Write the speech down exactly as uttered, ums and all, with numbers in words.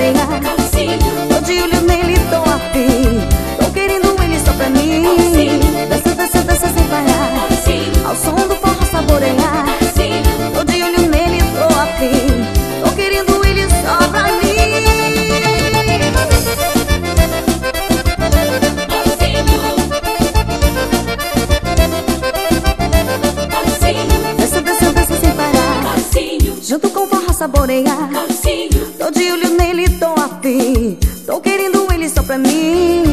saborear. Tô de olho nele, tô afim. Tô querendo ele só pra mim. Dança, dança, dança sem parar. Ao som do forró saborear. Tô de olho nele, tô afim. Tô querendo ele só pra mim. Dança, dança, dança sem parar. Junto com o forró saborear. Tô de olho nele, tô afim. Tô querendo ele só pra mim.